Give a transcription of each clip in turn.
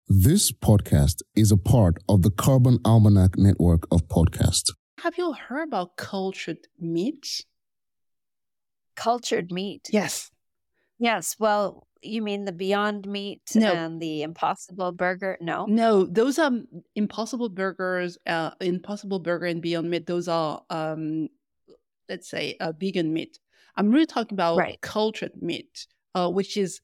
This podcast is a part of the Carbon Almanac network of podcasts. Have you heard about cultured meat? Cultured meat? Yes. Yes. Well, you mean the Beyond Meat and the Impossible Burger? No? No, those are Impossible Burgers, Impossible Burger and Beyond Meat. Those are, let's say, vegan meat. I'm really talking about cultured meat, which is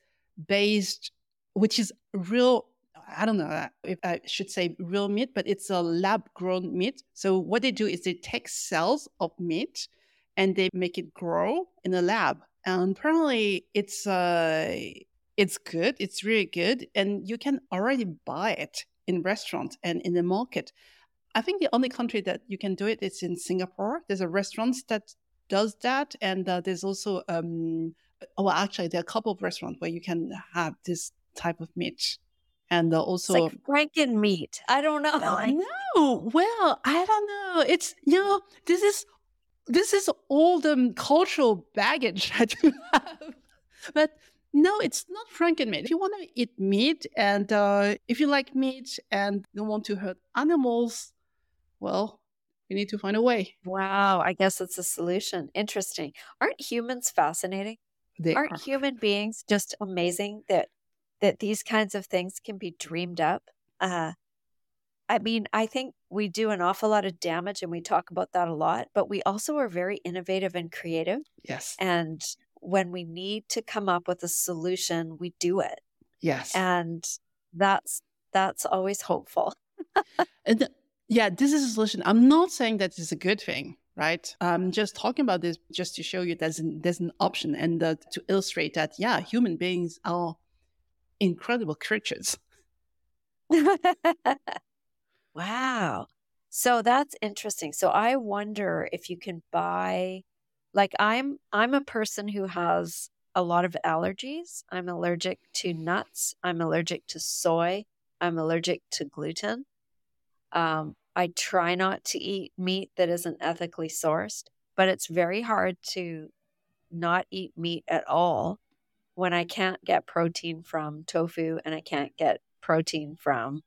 real. I don't know if I should say real meat, but it's a lab-grown meat. So what they do is they take cells of meat and they make it grow in a lab. And apparently it's good. It's really good. And you can already buy it in restaurants and in the market. I think the only country that you can do it is in Singapore. There's a restaurant that does that. And there's also, actually, there are a couple of restaurants where you can have this type of meat. And also, it's like Franken meat. I don't know. No, well, I don't know. It's, this is all the cultural baggage that you have. But no, it's not Franken meat. If you want to eat meat and if you like meat and don't want to hurt animals, well, you need to find a way. Wow, I guess it's a solution. Interesting. Aren't humans fascinating? Aren't human beings just amazing that these kinds of things can be dreamed up? I mean, I think we do an awful lot of damage and we talk about that a lot, but we also are very innovative and creative. Yes. And when we need to come up with a solution, we do it. Yes. And that's always hopeful. Yeah, this is a solution. I'm not saying that it's a good thing, right? I'm just talking about this just to show you there's an option and to illustrate that, yeah, human beings are incredible creatures. Wow. So that's interesting. So I wonder if you can buy, like I'm a person who has a lot of allergies. I'm allergic to nuts. I'm allergic to soy. I'm allergic to gluten. I try not to eat meat that isn't ethically sourced, but it's very hard to not eat meat at all when I can't get protein from tofu and I can't get protein from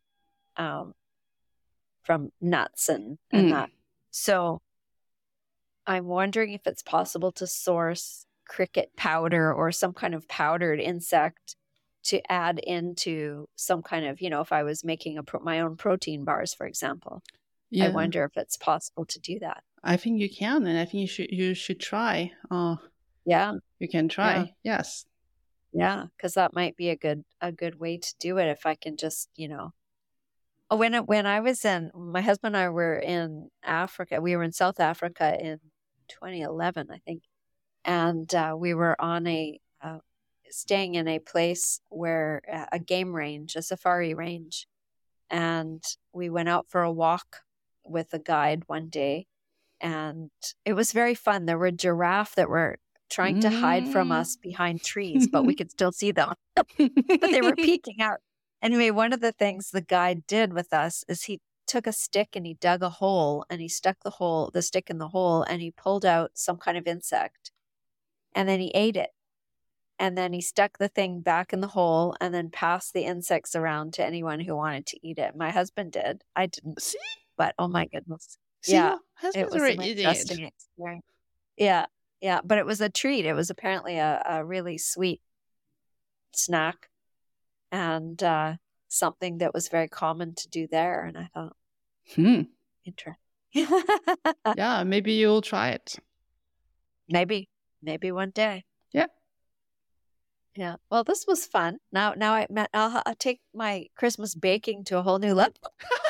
nuts and that. So I'm wondering if it's possible to source cricket powder or some kind of powdered insect to add into some kind of, if I was making my own protein bars, for example. Yeah. I wonder if it's possible to do that. I think you can, and I think you should try. Yeah. You can try. Yeah. Yes. Yeah, because that might be a good way to do it if I can just, When I was my husband and I were in Africa, we were in South Africa in 2011, I think. And we were on staying in a place where a game range, a safari range. And we went out for a walk with a guide one day. And it was very fun. There were giraffe that were trying to hide from us behind trees, but we could still see them. But they were peeking out. Anyway, one of the things the guide did with us is he took a stick and he dug a hole and he stuck the stick in the hole and he pulled out some kind of insect and then he ate it. And then he stuck the thing back in the hole and then passed the insects around to anyone who wanted to eat it. My husband did. I didn't. See? But oh my goodness. See, yeah. It was an interesting experience. Yeah. Yeah. But it was a treat. It was apparently a really sweet snack and something that was very common to do there. And I thought, interesting. Yeah, maybe you'll try it. Maybe one day. Yeah. Yeah. Well, this was fun. Now I'll take my Christmas baking to a whole new level.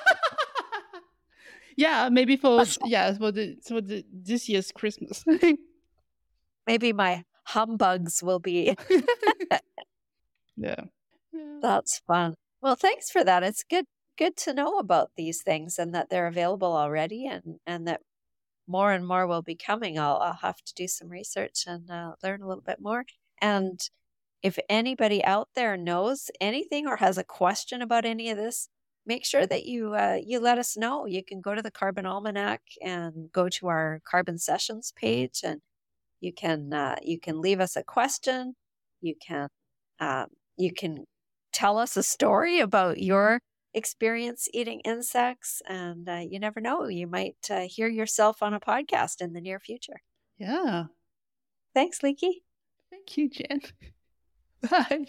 Yeah, maybe for this year's Christmas. Maybe my humbugs will be. Yeah. That's fun. Well, thanks for that. It's good to know about these things and that they're available already and that more and more will be coming. I'll have to do some research and learn a little bit more. And if anybody out there knows anything or has a question about any of this, make sure that you let us know. You can go to the Carbon Almanac and go to our Carbon Sessions page, and you can leave us a question. You can tell us a story about your experience eating insects. And you never know, you might hear yourself on a podcast in the near future. Yeah. Thanks, Leekie. Thank you, Jen. Bye.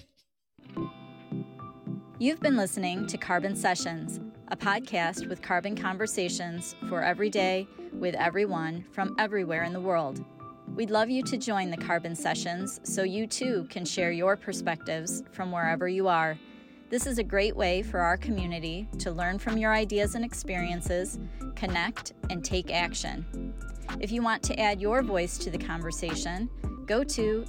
You've been listening to Carbon Sessions, a podcast with carbon conversations for every day with everyone from everywhere in the world. We'd love you to join the Carbon Sessions so you too can share your perspectives from wherever you are. This is a great way for our community to learn from your ideas and experiences, connect, and take action. If you want to add your voice to the conversation, go to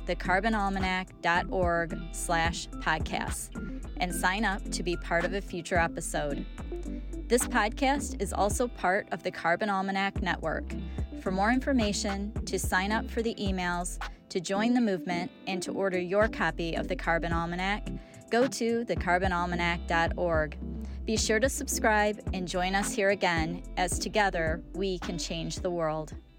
thecarbonalmanac.org/podcasts and sign up to be part of a future episode. This podcast is also part of the Carbon Almanac Network. For more information, to sign up for the emails, to join the movement, and to order your copy of the Carbon Almanac, go to thecarbonalmanac.org. Be sure to subscribe and join us here again, as together we can change the world.